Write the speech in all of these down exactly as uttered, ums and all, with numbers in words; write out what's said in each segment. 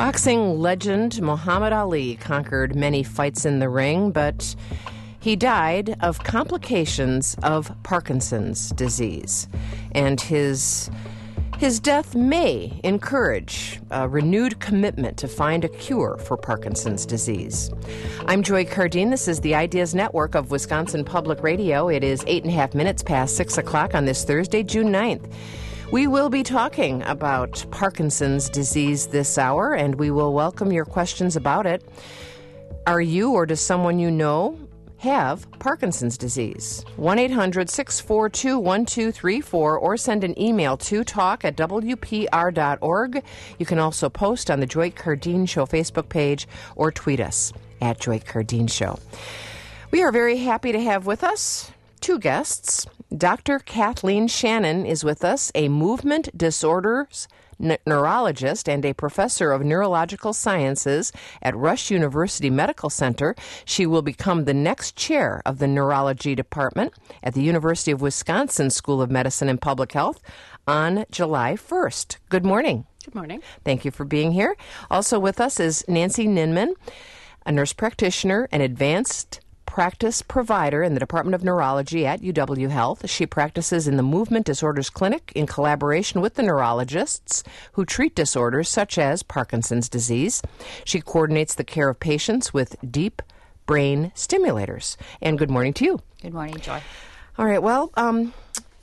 Boxing legend Muhammad Ali conquered many fights in the ring, but he died of complications of Parkinson's disease. And his his death may encourage a renewed commitment to find a cure for Parkinson's disease. I'm Joy Cardine. This is the Ideas Network of Wisconsin Public Radio. It is eight and a half minutes past six o'clock on this Thursday, June ninth. We will be talking about Parkinson's disease this hour, and we will welcome your questions about it. Are you or does someone you know have Parkinson's disease? one eight hundred six four two one two three four or send an email to talk at w p r dot org. You can also post on the Joy Cardine Show Facebook page or tweet us at Joy Cardine Show. We are very happy to have with us two guests. Doctor Kathleen Shannon is with us, a movement disorders n- neurologist and a professor of neurological sciences at Rush University Medical Center. She will become the next chair of the neurology department at the University of Wisconsin School of Medicine and Public Health on July first. Good morning. Good morning. Thank you for being here. Also with us is Nancy Ninman, a nurse practitioner and advanced practice provider in the Department of Neurology at U W Health. She practices in the Movement Disorders Clinic in collaboration with the neurologists who treat disorders such as Parkinson's disease. She coordinates the care of patients with deep brain stimulators. And good morning to you. Good morning, Joy. All right, well, um...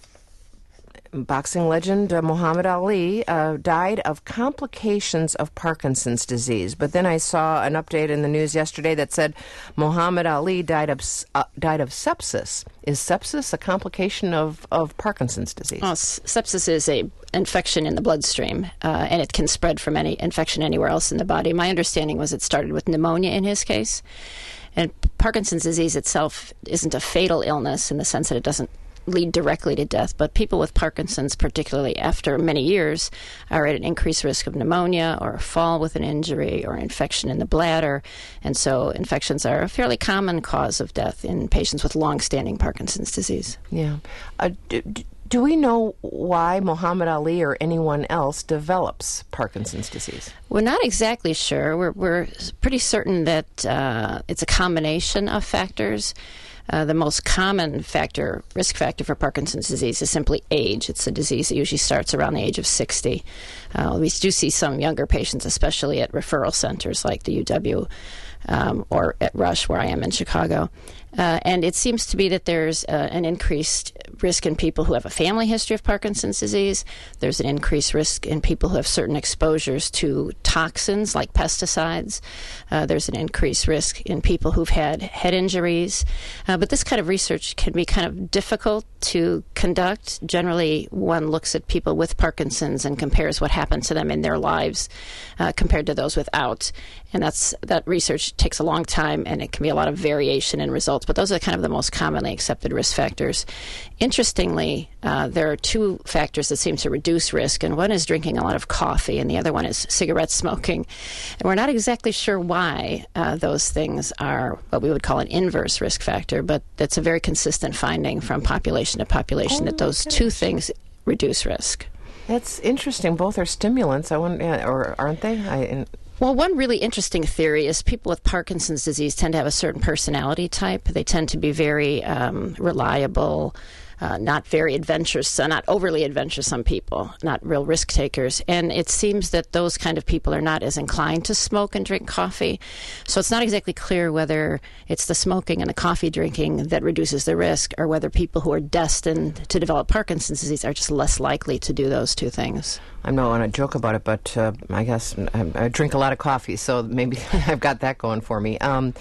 boxing legend uh, Muhammad Ali uh, died of complications of Parkinson's disease. But then I saw an update in the news yesterday that said Muhammad Ali died of uh, died of sepsis. Is sepsis a complication of, of Parkinson's disease? Well, s- sepsis is a infection in the bloodstream, uh, and it can spread from any infection anywhere else in the body. My understanding was it started with pneumonia in his case. And Parkinson's disease itself isn't a fatal illness in the sense that it doesn't lead directly to death, but people with Parkinson's, particularly after many years, are at an increased risk of pneumonia or a fall with an injury or infection in the bladder. And so infections are a fairly common cause of death in patients with long-standing Parkinson's disease. Yeah. Uh, do, do we know why Muhammad Ali or anyone else develops Parkinson's disease? We're not exactly sure. We're, we're pretty certain that uh, it's a combination of factors. Uh, the most common factor, risk factor for Parkinson's disease is simply age. It's a disease that usually starts around the age of sixty. Uh, we do see some younger patients, especially at referral centers like the U W um, or at Rush, where I am in Chicago. Uh, and it seems to be that there's uh, an increased risk in people who have a family history of Parkinson's disease. There's an increased risk in people who have certain exposures to toxins like pesticides. Uh, there's an increased risk in people who've had head injuries. Uh, but this kind of research can be kind of difficult to conduct. Generally, one looks at people with Parkinson's and compares what happened to them in their lives uh, compared to those without. And that's that research takes a long time, and it can be a lot of variation in results. But those are kind of the most commonly accepted risk factors. Interestingly, uh, there are two factors that seem to reduce risk, and one is drinking a lot of coffee, and the other one is cigarette smoking. And we're not exactly sure why uh, those things are what we would call an inverse risk factor, but that's a very consistent finding from population to population, oh, that those goodness. two things reduce risk. That's interesting. Both are stimulants, I wonder, or aren't they? I, in- Well, one really interesting theory is people with Parkinson's disease tend to have a certain personality type. They tend to be very um, reliable, uh, not very adventurous, uh, not overly adventuresome people, not real risk takers. And it seems that those kind of people are not as inclined to smoke and drink coffee. So it's not exactly clear whether it's the smoking and the coffee drinking that reduces the risk, or whether people who are destined to develop Parkinson's disease are just less likely to do those two things. I don't want to joke about it, but uh, I guess I, I drink a lot of coffee, so maybe I've got that going for me. Um,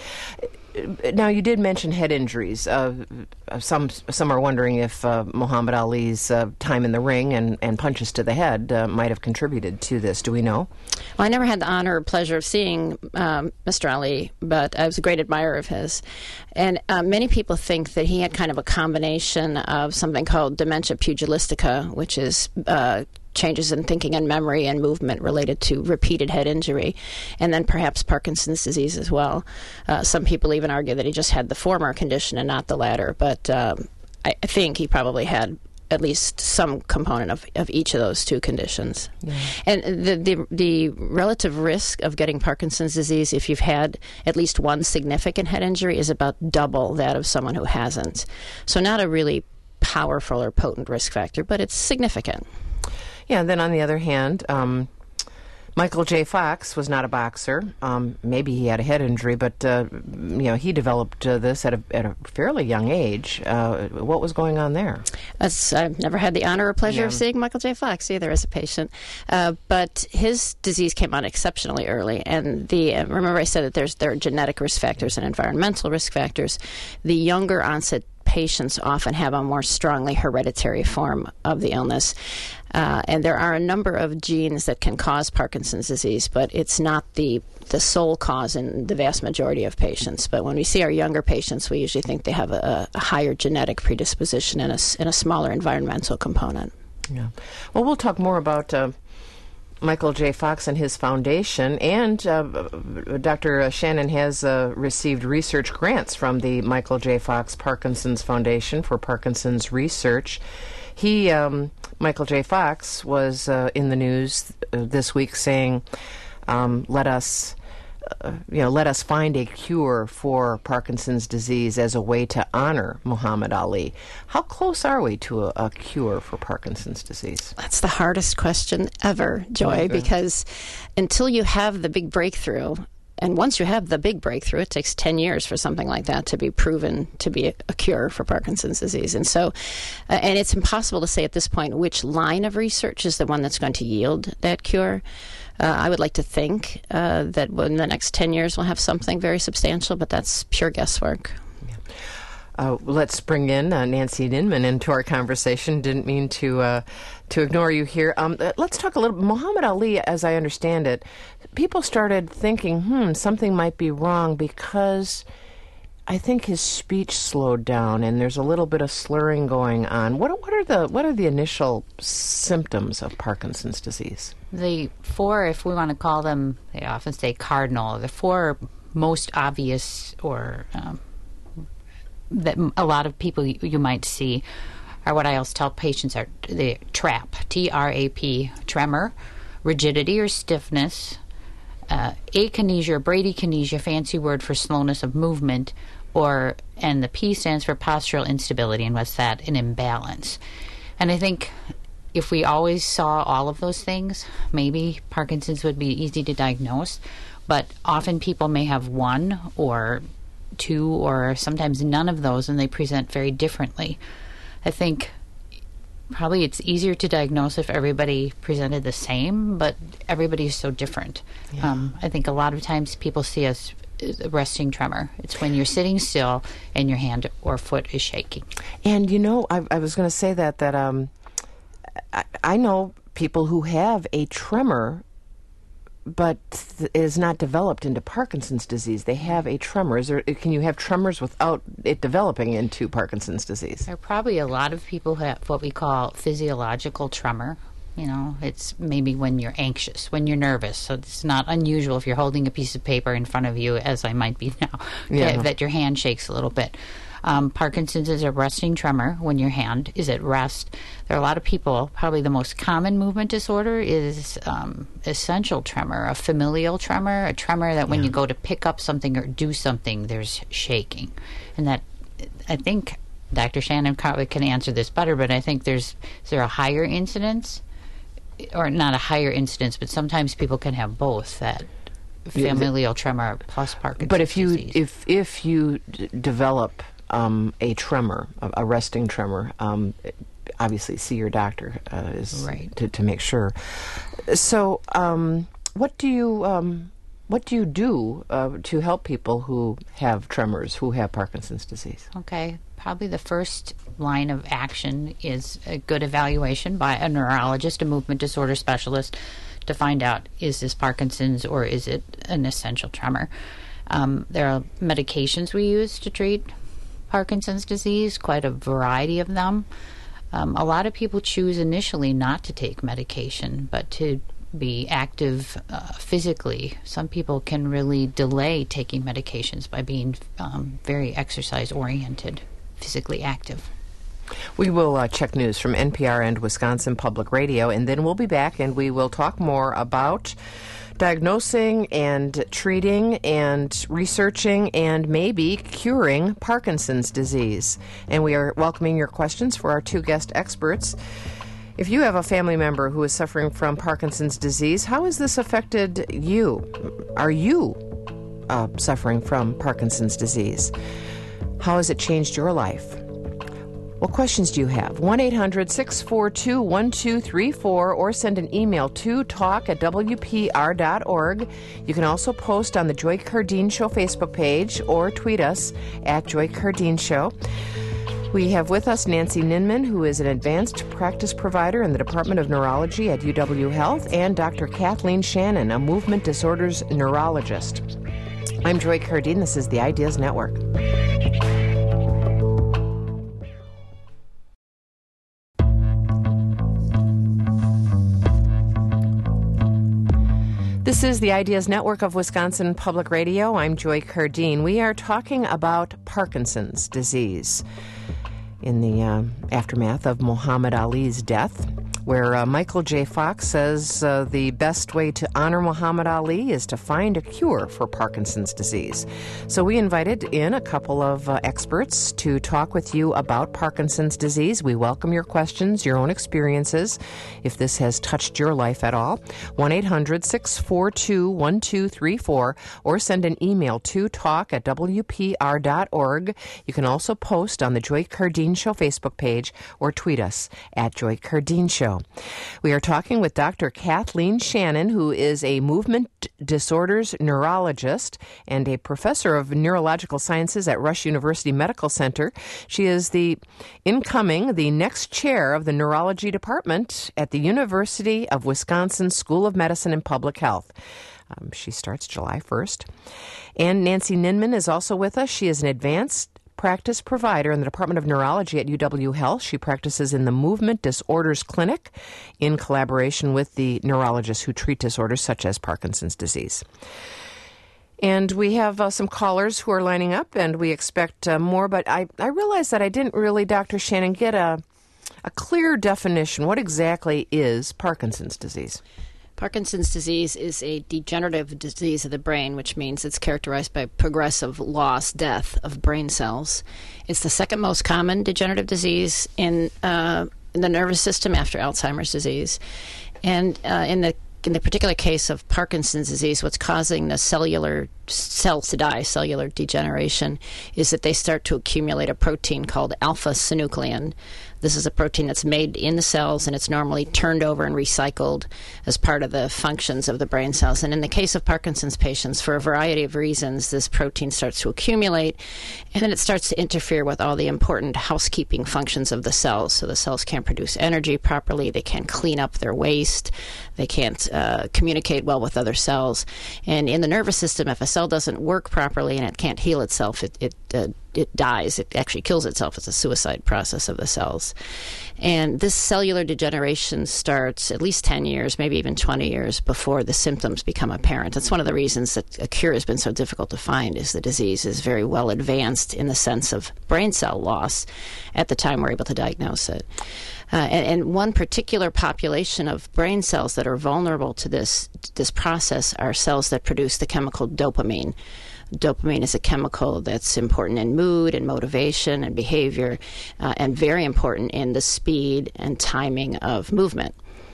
now, you did mention head injuries. Uh, some some are wondering if uh, Muhammad Ali's uh, time in the ring and, and punches to the head uh, might have contributed to this. Do we know? Well, I never had the honor or pleasure of seeing um, Mister Ali, but I was a great admirer of his. And uh, many people think that he had kind of a combination of something called dementia pugilistica, which is uh, changes in thinking and memory and movement related to repeated head injury, and then perhaps Parkinson's disease as well. Uh, some people even argue that he just had the former condition and not the latter, but um, I, I think he probably had at least some component of, of each of those two conditions. Yeah. And the, the the relative risk of getting Parkinson's disease, if you've had at least one significant head injury, is about double that of someone who hasn't. So not a really powerful or potent risk factor, but it's significant. Yeah, and then on the other hand, um, Michael J. Fox was not a boxer. Um, maybe he had a head injury, but uh, you know he developed uh, this at a, at a fairly young age. Uh, what was going on there? That's, I've never had the honor or pleasure Yeah. of seeing Michael J. Fox either as a patient, uh, but his disease came on exceptionally early. And the uh, remember I said that there's there are genetic risk factors and environmental risk factors. The younger onset patients often have a more strongly hereditary form of the illness. Uh, and there are a number of genes that can cause Parkinson's disease, but it's not the the sole cause in the vast majority of patients. But when we see our younger patients, we usually think they have a, a higher genetic predisposition and a, s- and a smaller environmental component. Yeah. Well, we'll talk more about uh, Michael J. Fox and his foundation, and uh, Doctor Shannon has uh, received research grants from the Michael J. Fox Parkinson's Foundation for Parkinson's research. He, um, Michael J. Fox, was uh, in the news uh, this week saying, um, "Let us, uh, you know, let us find a cure for Parkinson's disease as a way to honor Muhammad Ali." How close are we to a, a cure for Parkinson's disease? That's the hardest question ever, Joy, Okay. because until you have the big breakthrough, and once you have the big breakthrough, it takes ten years for something like that to be proven to be a, a cure for Parkinson's disease. And so, uh, and it's impossible to say at this point which line of research is the one that's going to yield that cure. Uh, I would like to think uh, that in the next ten years we'll have something very substantial, but that's pure guesswork. Uh, let's bring in uh, Nancy Ninman into our conversation. Didn't mean to uh, to ignore you here. Um, uh, let's talk a little. Muhammad Ali, as I understand it, people started thinking, hmm, something might be wrong because I think his speech slowed down and there's a little bit of slurring going on. What what are the what are the initial symptoms of Parkinson's disease? The four, if we want to call them, they often say cardinal. The four most obvious, or um, that a lot of people you, you might see, are what I always tell patients are the TRAP, T R A P, tremor, rigidity or stiffness, uh, akinesia or bradykinesia, fancy word for slowness of movement, or and the P stands for postural instability, and what's that? An imbalance. And I think if we always saw all of those things, maybe Parkinson's would be easy to diagnose, but often people may have one or two or sometimes none of those, and they present very differently. I think probably it's easier to diagnose if everybody presented the same, but everybody is so different. Yeah. Um, I think a lot of times people see us as a resting tremor. It's when you're sitting still and your hand or foot is shaking. And you know, I, I was going to say that that um, I, I know people who have a tremor, but th- it is not developed into Parkinson's disease. They have a tremor. Is there, can you have tremors without it developing into Parkinson's disease? There are probably a lot of people who have what we call physiological tremor. You know, it's maybe when you're anxious, when you're nervous. So it's not unusual if you're holding a piece of paper in front of you, as I might be now, Yeah. that, that your hand shakes a little bit. Um, Parkinson's is a resting tremor when your hand is at rest. There are a lot of people, probably the most common movement disorder is um, essential tremor, a familial tremor, a tremor that when Yeah. you go to pick up something or do something, there's shaking. And that, I think, Doctor Shannon probably can answer this better, but I think there's, is there a higher incidence? Or not a higher incidence, but sometimes people can have both, that familial tremor plus Parkinson's But if you disease. if if you d- develop um, a tremor, a, a resting tremor, um, obviously see your doctor uh, is Right. to, to make sure. So, um, what do you um, what do you do uh, to help people who have tremors, who have Parkinson's disease? Okay, probably the first line of action is a good evaluation by a neurologist, a movement disorder specialist, to find out, is this Parkinson's or is it an essential tremor? Um, there are medications we use to treat Parkinson's disease, quite a variety of them. Um, a lot of people choose initially not to take medication, but to be active uh, physically. Some people can really delay taking medications by being um, very exercise-oriented, physically active. We will uh, check news from N P R and Wisconsin Public Radio, and then we'll be back and we will talk more about diagnosing and treating and researching and maybe curing Parkinson's disease. And we are welcoming your questions for our two guest experts. If you have a family member who is suffering from Parkinson's disease, how has this affected you? Are you uh, suffering from Parkinson's disease? How has it changed your life? What questions do you have? one eight hundred six four two one two three four or send an email to talk at w p r dot org. You can also post on the Joy Cardeen Show Facebook page or tweet us at Joy Cardeen Show. We have with us Nancy Ninman, who is an advanced practice provider in the Department of Neurology at U W Health, and Doctor Kathleen Shannon, a movement disorders neurologist. I'm Joy Cardeen. This is the Ideas Network. This is the Ideas Network of Wisconsin Public Radio. I'm Joy Cardeen. We are talking about Parkinson's disease in the uh, aftermath of Muhammad Ali's death, where uh, Michael J. Fox says uh, the best way to honor Muhammad Ali is to find a cure for Parkinson's disease. So we invited in a couple of uh, experts to talk with you about Parkinson's disease. We welcome your questions, your own experiences, if this has touched your life at all. one eight hundred six four two one two three four or send an email to talk at w p r dot org. You can also post on the Joy Cardeen Show Facebook page or tweet us at Joy Cardeen Show. We are talking with Doctor Kathleen Shannon, who is a movement disorders neurologist and a professor of neurological sciences at Rush University Medical Center. She is the incoming, the next chair of the neurology department at the University of Wisconsin School of Medicine and Public Health. Um, she starts July first. And Nancy Ninman is also with us. She is an advanced practice provider in the Department of Neurology at U W Health. She practices in the Movement Disorders Clinic in collaboration with the neurologists who treat disorders such as Parkinson's disease. And we have uh, some callers who are lining up, and we expect uh, more, but I, I realized that I didn't really, Doctor Shannon, get a, a clear definition. What exactly is Parkinson's disease? Parkinson's disease is a degenerative disease of the brain, which means it's characterized by progressive loss, death of brain cells. It's the second most common degenerative disease in, uh, in the nervous system after Alzheimer's disease. And uh, in the in the particular case of Parkinson's disease, what's causing the cellular cells to die, cellular degeneration, is that they start to accumulate a protein called alpha-synuclein. This is a protein that's made in the cells, and it's normally turned over and recycled as part of the functions of the brain cells. And in the case of Parkinson's patients, for a variety of reasons, this protein starts to accumulate, and then it starts to interfere with all the important housekeeping functions of the cells. So the cells can't produce energy properly, they can't clean up their waste, they can't uh, communicate well with other cells. And in the nervous system, if a cell doesn't work properly and it can't heal itself, it, it uh, it dies. It actually kills itself. It's a suicide process of the cells. And this cellular degeneration starts at least ten years, maybe even twenty years before the symptoms become apparent. That's one of the reasons that a cure has been so difficult to find, is the disease is very well advanced in the sense of brain cell loss at the time we're able to diagnose it. Uh, and, and one particular population of brain cells that are vulnerable to this, this process are cells that produce the chemical dopamine. Dopamine is a chemical that's important in mood and motivation and behavior, uh, and very important in the speed and timing of movement.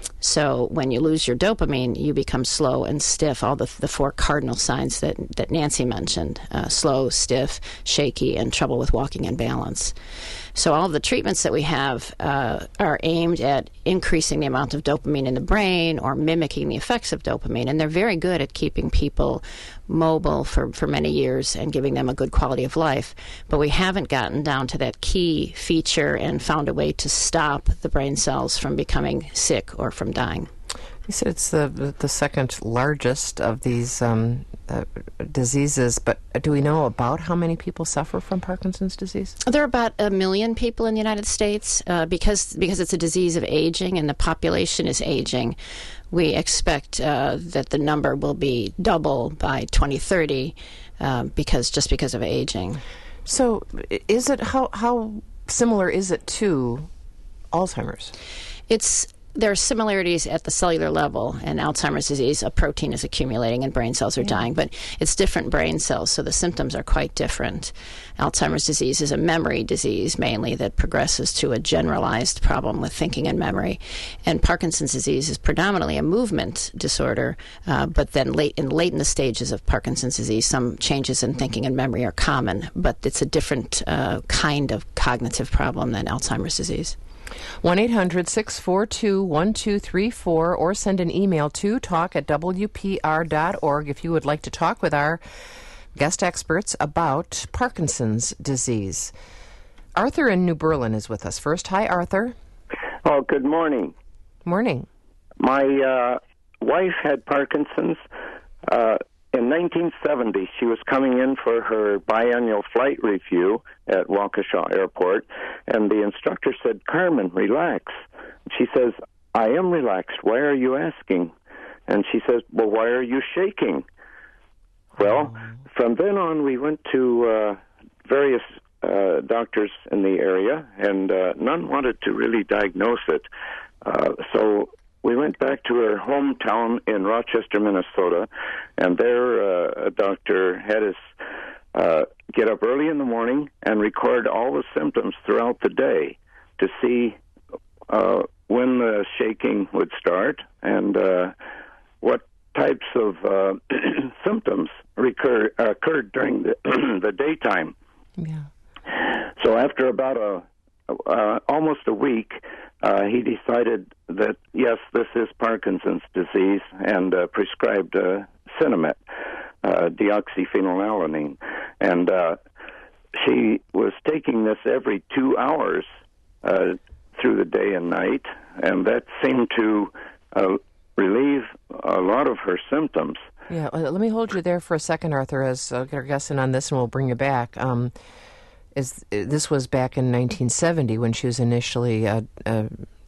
So when you lose your dopamine, you become slow and stiff, all the, the four cardinal signs that, that Nancy mentioned, uh, slow, stiff, shaky, and trouble with walking and balance. So all of the treatments that we have uh, are aimed at increasing the amount of dopamine in the brain or mimicking the effects of dopamine, and they're very good at keeping people mobile for, for many years and giving them a good quality of life. But we haven't gotten down to that key feature and found a way to stop the brain cells from becoming sick or from dying. You said it's the the second largest of these um, uh, diseases, but do we know about how many people suffer from Parkinson's disease? There are about a million people in the United States. Uh, because because it's a disease of aging and the population is aging, we expect uh, that the number will be double by twenty thirty uh, because just because of aging. So is it, how how similar is it to Alzheimer's? It's there are similarities at the cellular level. In Alzheimer's disease, a protein is accumulating and brain cells are yeah. dying, but it's different brain cells, so the symptoms are quite different. Alzheimer's disease is a memory disease mainly that progresses to a generalized problem with thinking and memory. And Parkinson's disease is predominantly a movement disorder, uh, but then late in late in the stages of Parkinson's disease, some changes in thinking and memory are common, but it's a different uh, kind of cognitive problem than Alzheimer's disease. one eight hundred six four two one two three four or send an email to talk at w p r dot org if you would like to talk with our guest experts about Parkinson's disease. Arthur in New Berlin is with us first. Hi, Arthur. Oh, good morning. Morning. My uh, wife had Parkinson's. Uh, in nineteen seventy, she was coming in for her biannual flight review at Waukesha Airport, and the instructor said, "Carmen, relax." She says, "I am relaxed. Why are you asking?" And she says, "Well, why are you shaking?" Well, from then on, we went to uh, various uh, doctors in the area, and uh, none wanted to really diagnose it. Uh, so we went back to her hometown in Rochester, Minnesota, and there uh, a doctor had us uh, get up early in the morning and record all the symptoms throughout the day to see uh, when the shaking would start and uh, what types of uh, symptoms recur, occurred during the, the daytime. Yeah. So after about a uh, almost a week, uh, he decided that, yes, this is Parkinson's disease, and uh, prescribed uh, Sinemet, uh, deoxyphenylalanine. And uh, she was taking this every two hours uh, through the day and night, and that seemed to uh, relieve a lot of her symptoms. Yeah, well, let me hold you there for a second, Arthur, as I'll get our guest in on this, and we'll bring you back. Um, is this was back in nineteen seventy when she was initially uh, uh,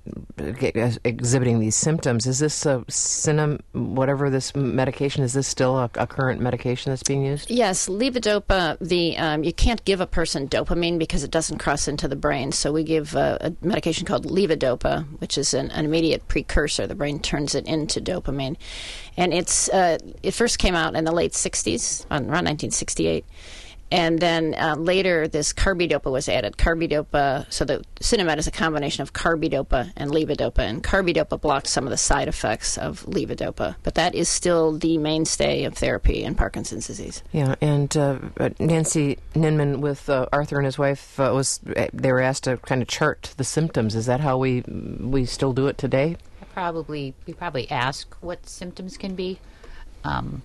exhibiting these symptoms. Is this a Sinem, whatever this medication, is this still a, a current medication that's being used? Yes, levodopa, the, um, you can't give a person dopamine because it doesn't cross into the brain. So we give uh, a medication called levodopa, which is an, an immediate precursor. The brain turns it into dopamine. And it's uh, it first came out in the late sixties, around nineteen sixty-eight. And then uh, later, this carbidopa was added. Carbidopa, so the Sinemet is a combination of carbidopa and levodopa, and carbidopa blocks some of the side effects of levodopa. But that is still the mainstay of therapy in Parkinson's disease. Yeah, and uh, Nancy Ninman with uh, Arthur and his wife uh, was they were asked to kind of chart the symptoms. Is that how we we still do it today? Probably, we probably ask what symptoms can be. Um,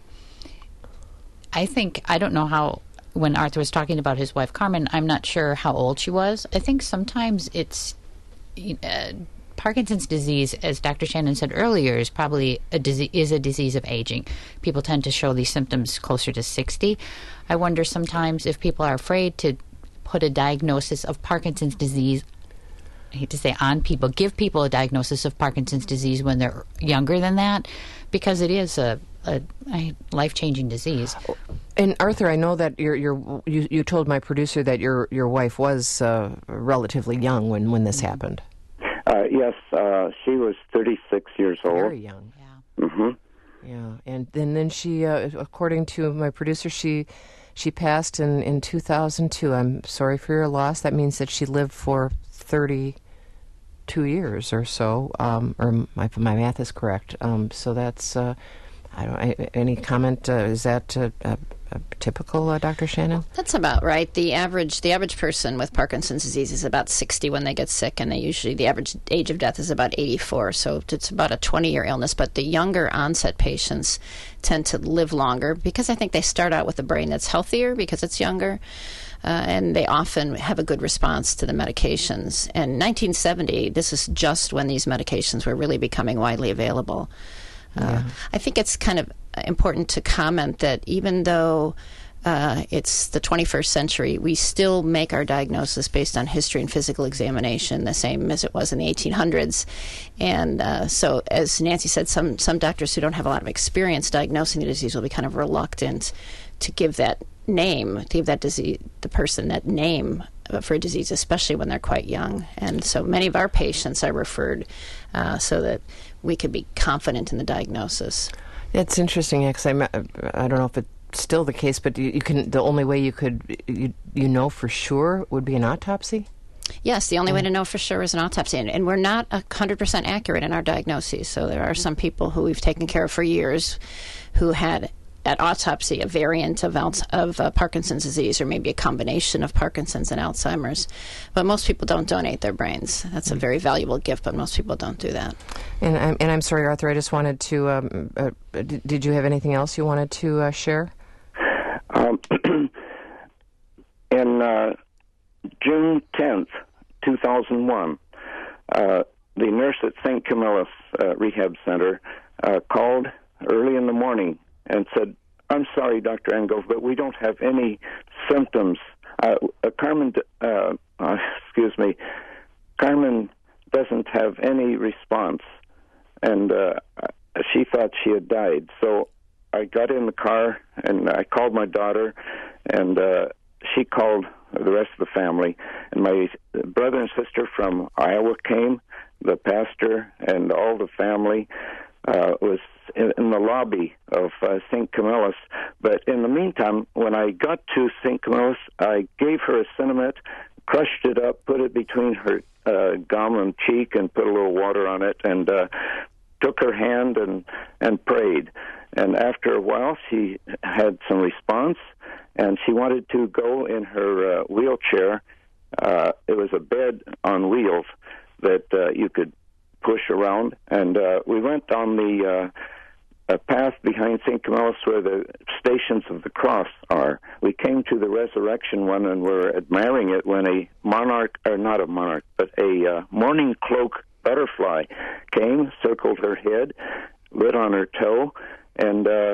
I think I don't know how. When Arthur was talking about his wife, Carmen, I'm not sure how old she was. I think sometimes it's uh, Parkinson's disease, as Doctor Shannon said earlier, is probably a disease, is a disease of aging. People tend to show these symptoms closer to sixty. I wonder sometimes if people are afraid to put a diagnosis of Parkinson's disease, I hate to say on people, give people a diagnosis of Parkinson's disease when they're younger than that, because it is a a, a life-changing disease. And Arthur, I know that you're, you're, you you told my producer that your your wife was uh, relatively young when, when this happened. Uh, yes, uh, she was thirty-six years old. Very young. Yeah. Mm-hmm. Yeah, and, and then she, uh, according to my producer, she she passed in, in two thousand two. I'm sorry for your loss. That means that she lived for thirty-two years or so, um, or my, my math is correct. Um, so that's... Uh, I don't. Any comment? Uh, is that uh, uh, typical, uh, Doctor Shannon? That's about right. The average the average person with Parkinson's disease is about sixty when they get sick, and they usually the average age of death is about eighty-four. So it's about a twenty-year illness. But the younger onset patients tend to live longer because I think they start out with a brain that's healthier because it's younger. Uh, and they often have a good response to the medications. And nineteen seventy, this is just when these medications were really becoming widely available. Uh, yeah. I think it's kind of important to comment that even though uh, it's the twenty-first century, we still make our diagnosis based on history and physical examination, the same as it was in the eighteen hundreds. And uh, so, as Nancy said, some, some doctors who don't have a lot of experience diagnosing the disease will be kind of reluctant to give that name, to give that disease, the person that name for a disease, especially when they're quite young. And so many of our patients are referred uh, so that we could be confident in the diagnosis. It's interesting, because I, I don't know if it's still the case, but you, you can. The only way you could you you know for sure would be an autopsy. Yes, the only way to know for sure is an autopsy, and, and we're not one hundred percent accurate in our diagnoses. So there are some people who we've taken care of for years who had at autopsy a variant of Al- of uh, Parkinson's disease, or maybe a combination of Parkinson's and Alzheimer's. But most people don't donate their brains. That's a very valuable gift, but most people don't do that. And I'm, and I'm sorry, Arthur, I just wanted to, um, uh, did, did you have anything else you wanted to uh, share? Um, in uh, June tenth, two thousand one, uh, the nurse at Saint Camillus uh, Rehab Center uh, called early in the morning and said, "I'm sorry, Doctor Engel, but we don't have any symptoms." Uh, uh, Carmen, uh, uh, excuse me, Carmen doesn't have any response, and uh, she thought she had died. So I got in the car and I called my daughter, and uh, she called the rest of the family. And my brother and sister from Iowa came, the pastor and all the family uh, was in, in the lobby of uh, Saint Camillus. But in the meantime, when I got to Saint Camillus, I gave her a Cinnamate, crushed it up, put it between her uh, gum and cheek, and put a little water on it, and uh, took her hand and, and prayed. And after a while, she had some response, and she wanted to go in her uh, wheelchair. Uh, it was a bed on wheels that uh, you could push around, and uh, we went on the uh, a path behind Saint Camillus where the Stations of the Cross are. We came to the Resurrection one and were admiring it when a monarch, or not a monarch, but a uh, mourning cloak butterfly came, circled her head, lit on her toe, and uh,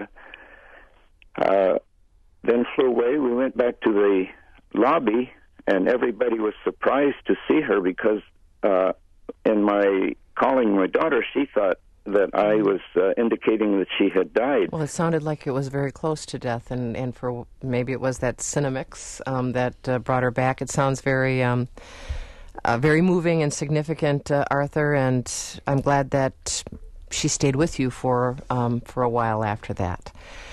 uh, then flew away. We went back to the lobby, and everybody was surprised to see her because uh, in my calling my daughter, she thought that I was uh, indicating that she had died. Well, it sounded like it was very close to death, and, and for maybe it was that Cinnamix um, that uh, brought her back. It sounds very... Um, Uh, very moving and significant, uh, Arthur, and I'm glad that she stayed with you for um, for a while after that.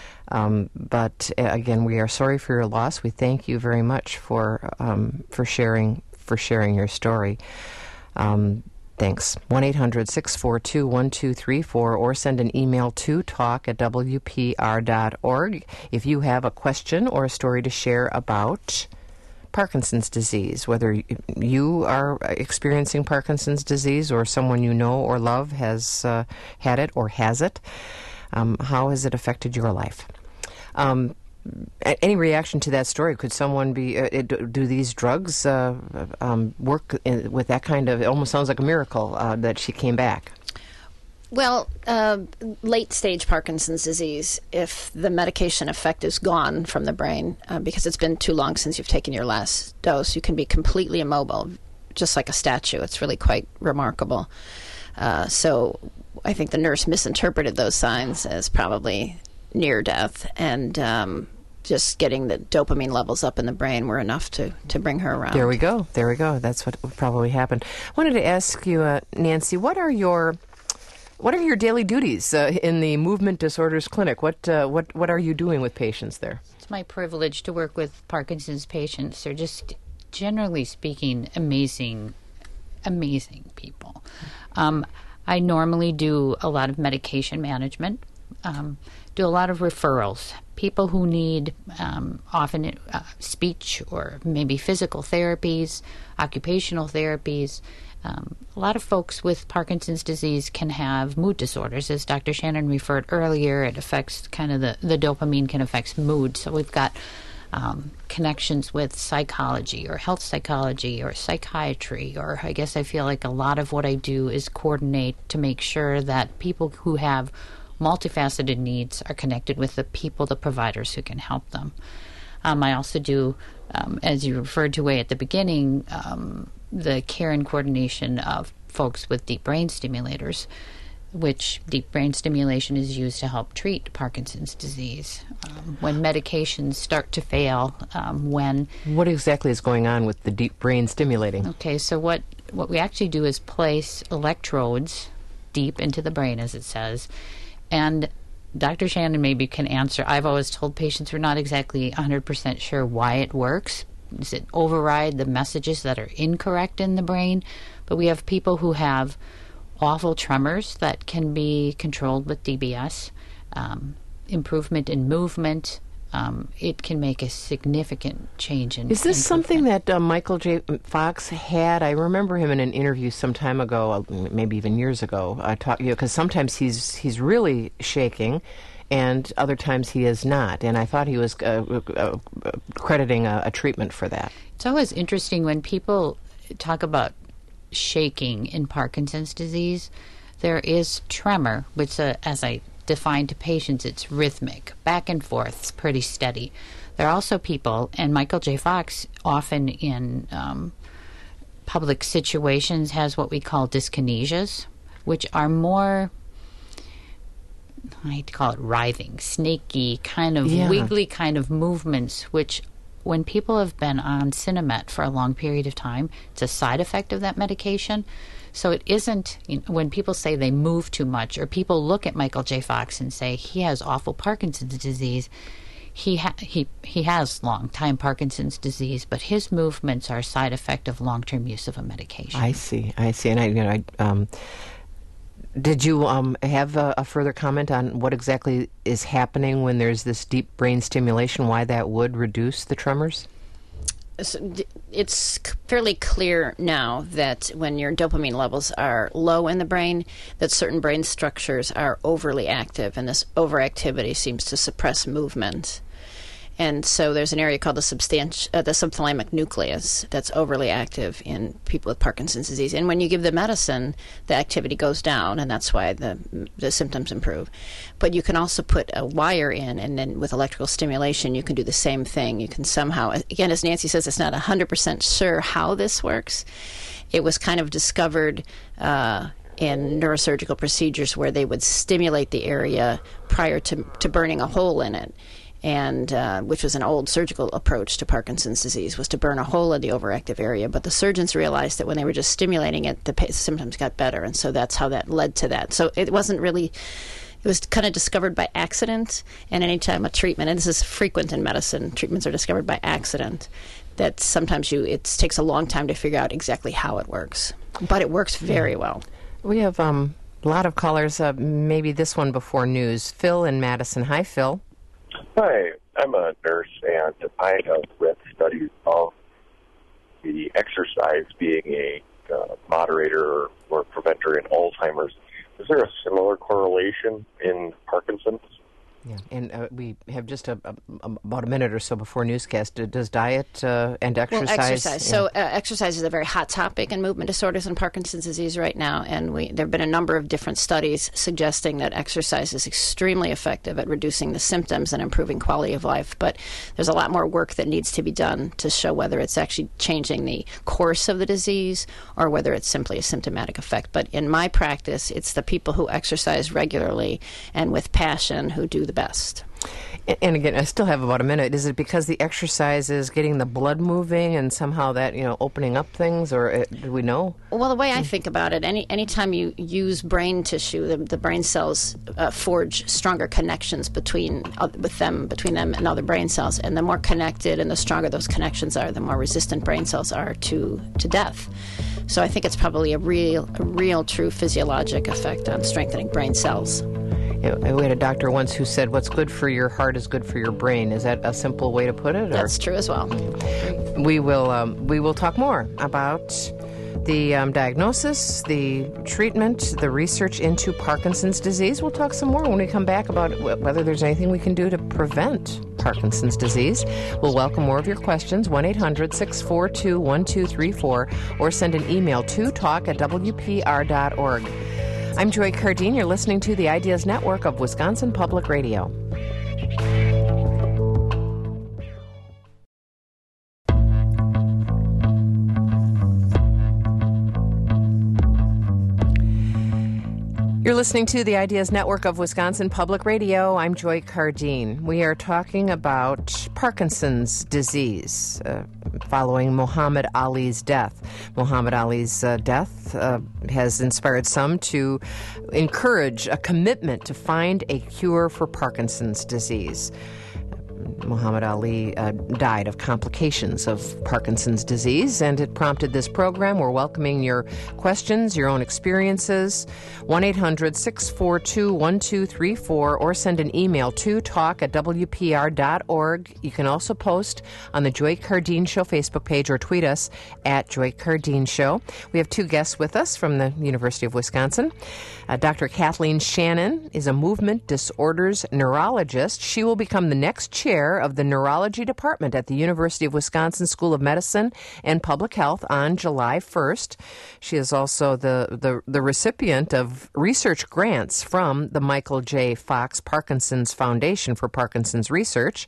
Um, but uh, again, we are sorry for your loss. We thank you very much for um, for sharing for sharing your story. Um, thanks. one eight hundred six four two one two three four, or send an email to talk at w p r dot org if you have a question or a story to share about Parkinson's disease, whether you are experiencing Parkinson's disease or someone you know or love has uh, had it or has it. Um, how has it affected your life? Um, any reaction to that story? Could someone be, uh, do these drugs uh, um, work in, with that kind of, it almost sounds like a miracle uh, that she came back? Well, uh, late-stage Parkinson's disease, if the medication effect is gone from the brain, uh, because it's been too long since you've taken your last dose, you can be completely immobile, just like a statue. It's really quite remarkable. Uh, so I think the nurse misinterpreted those signs as probably near death, and um, just getting the dopamine levels up in the brain were enough to, to bring her around. There we go. There we go. That's what probably happened. I wanted to ask you, uh, Nancy, what are your... What are your daily duties uh, in the Movement Disorders Clinic? What uh, what what are you doing with patients there? It's my privilege to work with Parkinson's patients. They're just, generally speaking, amazing, amazing people. Um, I normally do a lot of medication management, um, do a lot of referrals. People who need um, often uh, speech or maybe physical therapies, occupational therapies. Um, a lot of folks with Parkinson's disease can have mood disorders. As Doctor Shannon referred earlier, it affects kind of the, the dopamine can affect mood. So we've got um, connections with psychology or health psychology or psychiatry, or I guess I feel like a lot of what I do is coordinate to make sure that people who have multifaceted needs are connected with the people, the providers who can help them. Um, I also do, um, as you referred to way at the beginning, um, the care and coordination of folks with deep brain stimulators. which deep brain stimulation is used to help treat Parkinson's disease. Um, when medications start to fail, um, when... What exactly is going on with the deep brain stimulating? Okay, so what, what we actually do is place electrodes deep into the brain, as it says, and Doctor Shannon maybe can answer. I've always told patients we're not exactly one hundred percent sure why it works. Does it override the messages that are incorrect in the brain? But we have people who have awful tremors that can be controlled with D B S, um, improvement in movement. Um, it can make a significant change in. Is this something that uh, Michael J. Fox had? I remember him in an interview some time ago, uh, maybe even years ago. I talked, you know, because sometimes he's he's really shaking, and other times he is not. And I thought he was uh, uh, crediting a, a treatment for that. It's always interesting when people talk about shaking in Parkinson's disease. There is tremor, which, uh, as I defined to patients, it's rhythmic, back and forth, it's pretty steady. There are also people, and Michael J. Fox often in um, public situations has what we call dyskinesias, which are more, I hate to call it writhing, snaky, kind of yeah. wiggly kind of movements, which when people have been on Sinemet for a long period of time, it's a side effect of that medication. So it isn't, you know, when people say they move too much, or people look at Michael J. Fox and say he has awful Parkinson's disease, he ha- he he has long-time Parkinson's disease, but his movements are a side effect of long-term use of a medication. I see, I see. And I, you know, I, um, did you um, have a, a further comment on what exactly is happening when there's this deep brain stimulation, why that would reduce the tremors? It's fairly clear now that when your dopamine levels are low in the brain, that certain brain structures are overly active, and this overactivity seems to suppress movement. And so there's an area called the, substanti- uh, the subthalamic nucleus that's overly active in people with Parkinson's disease. And when you give the medicine, the activity goes down, and that's why the the symptoms improve. But you can also put a wire in, and then with electrical stimulation, you can do the same thing. You can somehow, again, as Nancy says, it's not one hundred percent sure how this works. It was kind of discovered uh, in neurosurgical procedures where they would stimulate the area prior to, to burning a hole in it. And uh, which was an old surgical approach to Parkinson's disease, was to burn a hole in the overactive area. But the surgeons realized that when they were just stimulating it, the pa- symptoms got better, and so that's how that led to that. So it wasn't really, it was kind of discovered by accident, and anytime a treatment, and this is frequent in medicine, treatments are discovered by accident, that sometimes you it takes a long time to figure out exactly how it works. But it works very well. We have um, a lot of callers, uh, maybe this one before news. Phil in Madison. Hi, Phil. Hi, I'm a nurse, and I have read studies of the exercise being a uh, moderator or preventer in Alzheimer's. Is there a similar correlation in Parkinson's? Yeah, and uh, we have just a, a, about a minute or so before newscast. Does diet uh, and exercise? Well, exercise. Yeah. So uh, exercise is a very hot topic in movement disorders and Parkinson's disease right now, and we, there have been a number of different studies suggesting that exercise is extremely effective at reducing the symptoms and improving quality of life. But there's a lot more work that needs to be done to show whether it's actually changing the course of the disease or whether it's simply a symptomatic effect. But in my practice, it's the people who exercise regularly and with passion who do the best. And again, I still have about a minute. Is it because the exercise is getting the blood moving and somehow that, you know, opening up things, or uh, do we know? Well, the way I think about it, any anytime you use brain tissue, the, the brain cells uh, forge stronger connections between uh, with them, between them and other brain cells. And the more connected and the stronger those connections are, the more resistant brain cells are to, to death. So I think it's probably a real, a real, true physiologic effect on strengthening brain cells. We had a doctor once who said, what's good for your heart is good for your brain. Is that a simple way to put it? Or? That's true as well. We will, um, we will talk more about the um, diagnosis, the treatment, the research into Parkinson's disease. We'll talk some more when we come back about whether there's anything we can do to prevent Parkinson's disease. We'll welcome more of your questions, one eight hundred six four two one two three four, or send an email to talk at w p r dot org. I'm Joy Cardine. You're listening to the Ideas Network of Wisconsin Public Radio. You're listening to the Ideas Network of Wisconsin Public Radio. I'm Joy Cardine. We are talking about Parkinson's disease uh, following Muhammad Ali's death. Muhammad Ali's uh, death uh, has inspired some to encourage a commitment to find a cure for Parkinson's disease. Muhammad Ali uh, died of complications of Parkinson's disease, and it prompted this program. We're welcoming your questions, your own experiences. one eight hundred six four two one two three four, or send an email to talk at w p r dot org. You can also post on the Joy Cardine Show Facebook page or tweet us at Joy Cardine Show. We have two guests with us from the University of Wisconsin. Uh, Doctor Kathleen Shannon is a movement disorders neurologist. She will become the next chair of the neurology department at the University of Wisconsin School of Medicine and Public Health on July first. She is also the, the, the recipient of research grants from the Michael J. Fox Parkinson's Foundation for Parkinson's Research.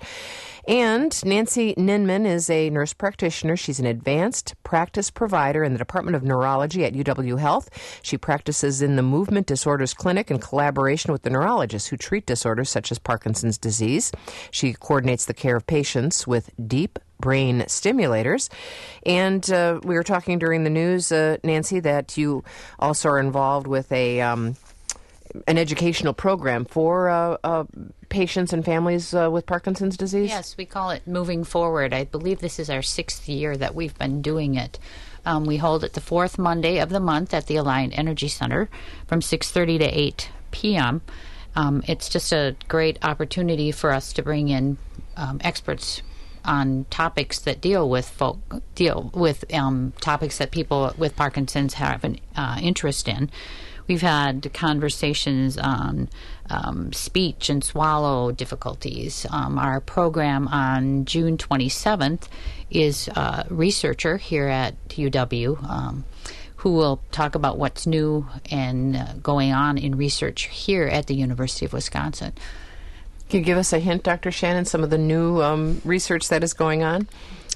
And Nancy Ninman is a nurse practitioner. She's an advanced practice provider in the Department of Neurology at U W Health. She practices in the Movement Disorders Clinic in collaboration with the neurologists who treat disorders such as Parkinson's disease. She coordinates the care of patients with deep brain stimulators. And uh, we were talking during the news, uh, Nancy, that you also are involved with a um, an educational program for uh, uh, patients and families uh, with Parkinson's disease? Yes, we call it Moving Forward. I believe this is our sixth year that we've been doing it. Um, we hold it the fourth Monday of the month at the Alliant Energy Center from six thirty to eight p.m. Um, it's just a great opportunity for us to bring in um, experts on topics that deal with folk, deal with um, topics that people with Parkinson's have an uh, interest in. We've had conversations on um, speech and swallow difficulties. Um, our program on June twenty-seventh is a researcher here at U W um, who will talk about what's new and uh, going on in research here at the University of Wisconsin. Can you give us a hint, Doctor Shannon, some of the new um, research that is going on?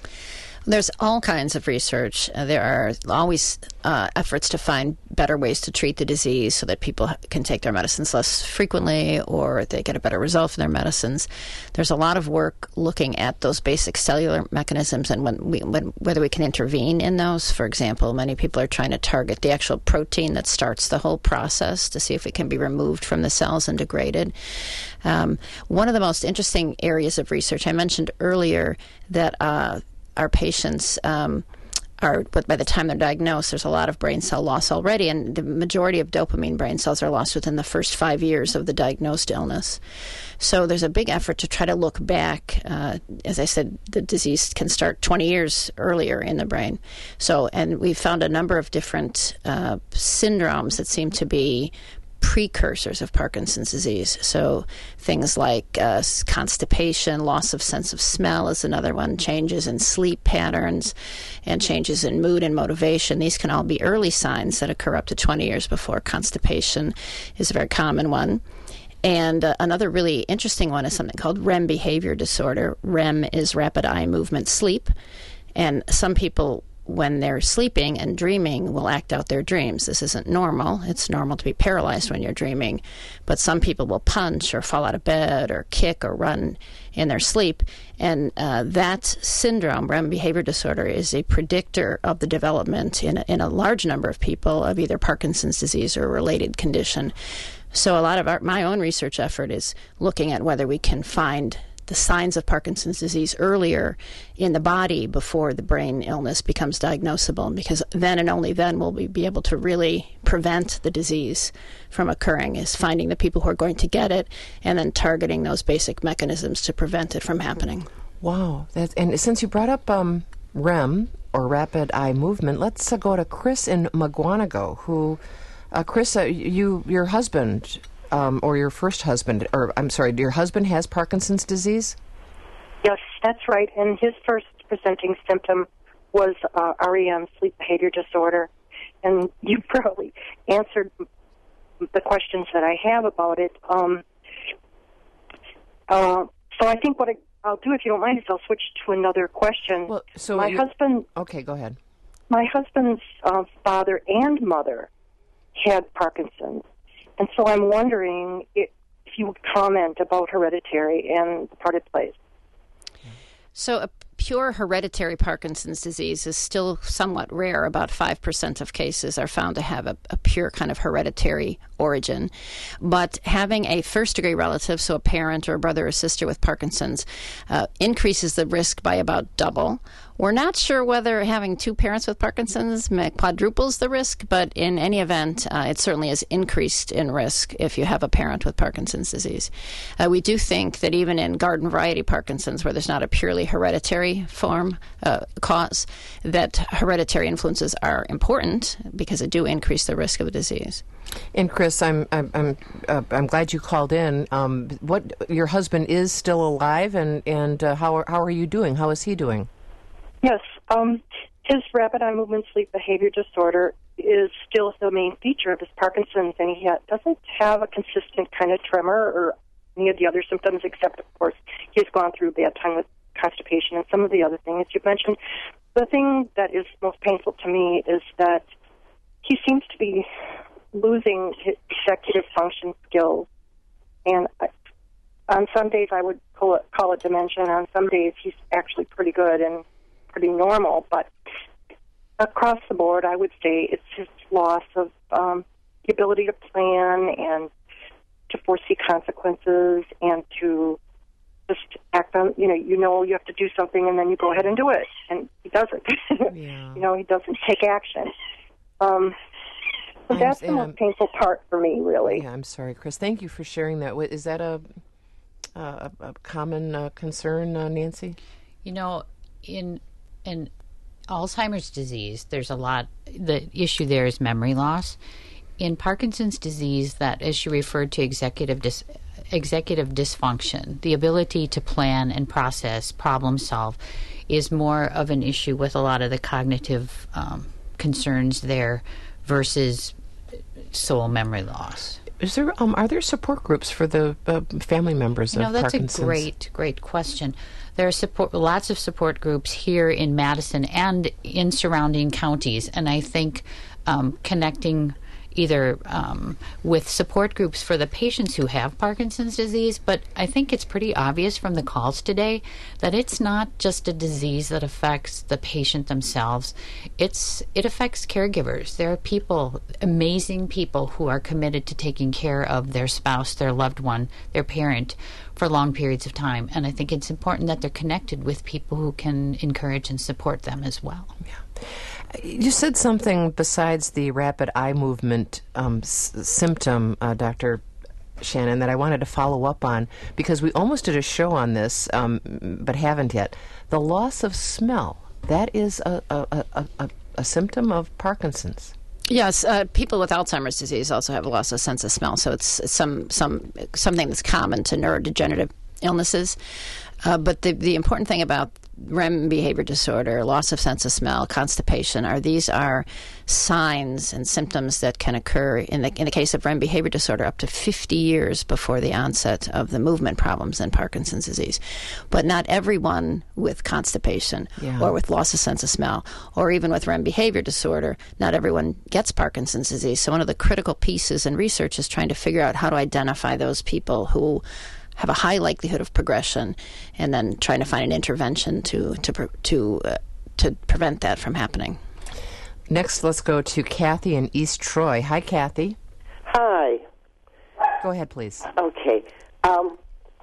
There's all kinds of research. Uh, there are always uh, efforts to find better ways to treat the disease so that people can take their medicines less frequently or they get a better result from their medicines. There's a lot of work looking at those basic cellular mechanisms and when we, when, whether we can intervene in those. For example, many people are trying to target the actual protein that starts the whole process to see if it can be removed from the cells and degraded. Um, one of the most interesting areas of research, I mentioned earlier that uh, our patients um, are, but by the time they're diagnosed, there's a lot of brain cell loss already, and the majority of dopamine brain cells are lost within the first five years of the diagnosed illness. So there's a big effort to try to look back. Uh, as I said, the disease can start twenty years earlier in the brain. So, and we've found a number of different uh, syndromes that seem to be precursors of Parkinson's disease. So things like uh, constipation, loss of sense of smell is another one, changes in sleep patterns, and changes in mood and motivation. These can all be early signs that occur up to twenty years before. Constipation is a very common one. And uh, another really interesting one is something called R E M behavior disorder. R E M is rapid eye movement sleep. And some people, when they're sleeping and dreaming, will act out their dreams. This isn't normal. It's normal to be paralyzed when you're dreaming. But some people will punch or fall out of bed or kick or run in their sleep. And uh, that syndrome, R E M behavior disorder, is a predictor of the development in a, in a large number of people of either Parkinson's disease or a related condition. So a lot of our, my own research effort is looking at whether we can find the signs of Parkinson's disease earlier in the body before the brain illness becomes diagnosable, because then and only then will we be able to really prevent the disease from occurring, is finding the people who are going to get it and then targeting those basic mechanisms to prevent it from happening. Wow. That's, and since you brought up um, R E M, or rapid eye movement, let's uh, go to Chris in Mugwanago, who, uh, Chris, uh, you, your husband... Um, or your first husband, or I'm sorry, your husband has Parkinson's disease? Yes, that's right. And his first presenting symptom was uh, R E M, sleep behavior disorder. And you probably answered the questions that I have about it. Um, uh, so I think what I, I'll do, if you don't mind, is I'll switch to another question. Well, so my you, husband. Okay, go ahead. My husband's uh, father and mother had Parkinson's. And so I'm wondering if, if you would comment about hereditary and the part it plays. So a pure hereditary Parkinson's disease is still somewhat rare. About five percent of cases are found to have a, a pure kind of hereditary origin. But having a first-degree relative, so a parent or a brother or sister with Parkinson's, uh, increases the risk by about double. We're not sure whether having two parents with Parkinson's quadruples the risk, but in any event, uh, it certainly is increased in risk if you have a parent with Parkinson's disease. Uh, we do think that even in garden variety Parkinson's, where there's not a purely hereditary form uh, cause, that hereditary influences are important because they do increase the risk of the disease. And Chris, I'm I'm I'm, uh, I'm glad you called in. Um, what your husband is still alive, and and uh, how are, how are you doing? How is he doing? Yes, um, his rapid eye movement sleep behavior disorder is still the main feature of his Parkinson's, and he ha- doesn't have a consistent kind of tremor or any of the other symptoms, except, of course, he's gone through a bad time with constipation and some of the other things you mentioned. The thing that is most painful to me is that he seems to be losing his executive function skills, and I, on some days I would call it, call it dementia, and on some days he's actually pretty good and pretty normal, but across the board, I would say it's his loss of um, the ability to plan and to foresee consequences and to just act on, you know, you know you have to do something and then you go ahead and do it, and he doesn't. Yeah. You know, he doesn't take action. Um, so that's the most painful part for me, really. Yeah, I'm sorry, Chris. Thank you for sharing that. Is that a, a, a common uh, concern, uh, Nancy? You know, in in Alzheimer's disease, there's a lot, the issue there is memory loss. In Parkinson's disease, that, as you referred to, executive dis, executive dysfunction, the ability to plan and process, problem solve, is more of an issue with a lot of the cognitive um, concerns there versus sole memory loss. Is there um, are there support groups for the uh, family members you know, of that's Parkinson's? a great, great question. There are support, lots of support groups here in Madison and in surrounding counties, and I think um, connecting either um, with support groups for the patients who have Parkinson's disease, but I think it's pretty obvious from the calls today that it's not just a disease that affects the patient themselves. It's it affects caregivers. There are people, amazing people, who are committed to taking care of their spouse, their loved one, their parent for long periods of time, and I think it's important that they're connected with people who can encourage and support them as well. Yeah. You said something besides the rapid eye movement um, s- symptom, uh, Doctor Shannon, that I wanted to follow up on, because we almost did a show on this, um, but haven't yet. The loss of smell. That is a, a, a, a, a symptom of Parkinson's. Yes, uh, people with Alzheimer's disease also have a loss of sense of smell, so it's some some something that's common to neurodegenerative illnesses. Uh, but the the important thing about R E M behavior disorder, loss of sense of smell, constipation, are these are signs and symptoms that can occur in the in the case of R E M behavior disorder up to fifty years before the onset of the movement problems in Parkinson's disease. But not everyone with constipation yeah. or with loss of sense of smell or even with R E M behavior disorder, not everyone gets Parkinson's disease. So one of the critical pieces in research is trying to figure out how to identify those people who have a high likelihood of progression, and then trying to find an intervention to to to uh, to prevent that from happening. Next, let's go to Kathy in East Troy. Hi, Kathy. Hi. Go ahead, please. Okay. Um,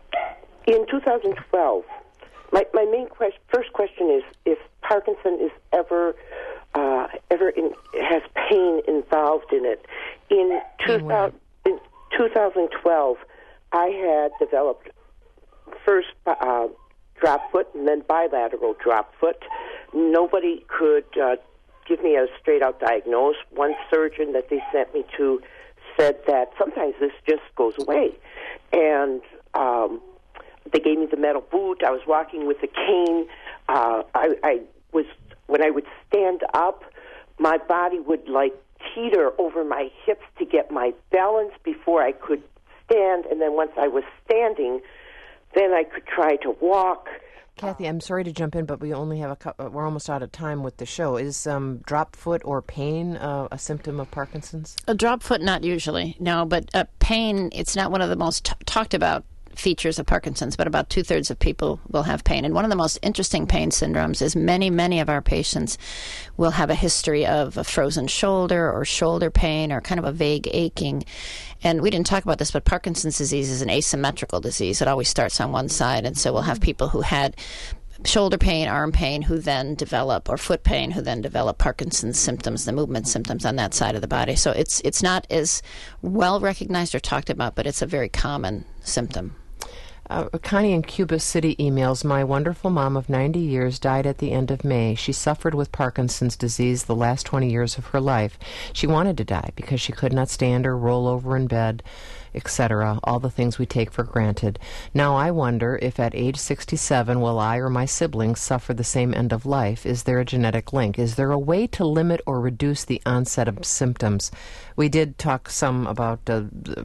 in two thousand twelve, my my main question, first question is if Parkinson is ever uh, ever in, has pain involved in it. In two thousand, in two thousand twelve. I had developed first uh, drop foot and then bilateral drop foot. Nobody could uh, give me a straight-out diagnosis. One surgeon that they sent me to said that sometimes this just goes away. And um, they gave me the metal boot. I was walking with a cane. Uh, I, I was when I would stand up, my body would, like, teeter over my hips to get my balance before I could stand, and then once I was standing, then I could try to walk. Kathy, I'm sorry to jump in, but we only have a couple, we're almost out of time with the show. Is um, drop foot or pain uh, a symptom of Parkinson's? A drop foot, not usually, no, but uh, pain, it's not one of the most t- talked about features of Parkinson's, but about two-thirds of people will have pain. And one of the most interesting pain syndromes is many, many of our patients will have a history of a frozen shoulder or shoulder pain or kind of a vague aching. And we didn't talk about this, but Parkinson's disease is an asymmetrical disease. It always starts on one side. And so we'll have people who had shoulder pain, arm pain, who then develop, or foot pain, who then develop Parkinson's symptoms, the movement symptoms on that side of the body. So it's it's not as well recognized or talked about, but it's a very common symptom. Uh, Connie in Cuba City emails, my wonderful mom of ninety years died at the end of May. She suffered with Parkinson's disease the last twenty years of her life. She wanted to die because she could not stand or roll over in bed, et cetera, all the things we take for granted. Now I wonder if at age sixty-seven will I or my siblings suffer the same end of life. Is there a genetic link? Is there a way to limit or reduce the onset of symptoms? We did talk some about uh,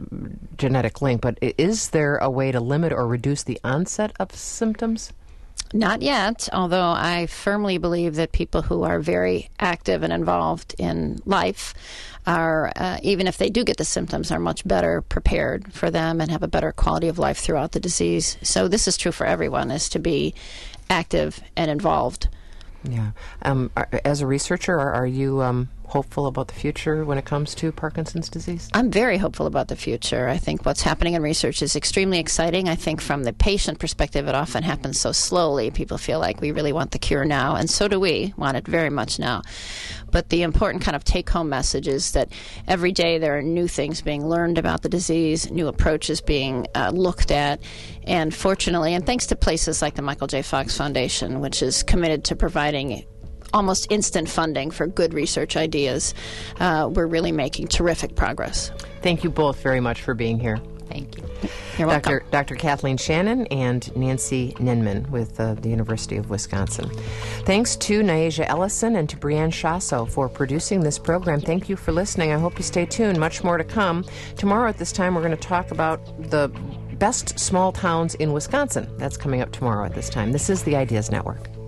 genetic link, but is there a way to limit or reduce the onset of symptoms? Not yet, although I firmly believe that people who are very active and involved in life are, uh, even if they do get the symptoms, are much better prepared for them and have a better quality of life throughout the disease. So this is true for everyone, is to be active and involved. Yeah. Um, are, as a researcher, are, are you um, hopeful about the future when it comes to Parkinson's disease? I'm very hopeful about the future. I think what's happening in research is extremely exciting. I think from the patient perspective, it often happens so slowly. People feel like we really want the cure now, and so do we want it very much now. But the important kind of take-home message is that every day there are new things being learned about the disease, new approaches being uh, looked at, and fortunately, and thanks to places like the Michael J. Fox Foundation, which is committed to providing almost instant funding for good research ideas, uh, we're really making terrific progress. Thank you both very much for being here. Thank you. You're welcome. Doctor Doctor Kathleen Shannon and Nancy Ninman with uh, the University of Wisconsin. Thanks to Naija Ellison and to Brianne Shasso for producing this program. Thank you for listening. I hope you stay tuned. Much more to come. Tomorrow at this time, we're going to talk about the best small towns in Wisconsin. That's coming up tomorrow at this time. This is the Ideas Network.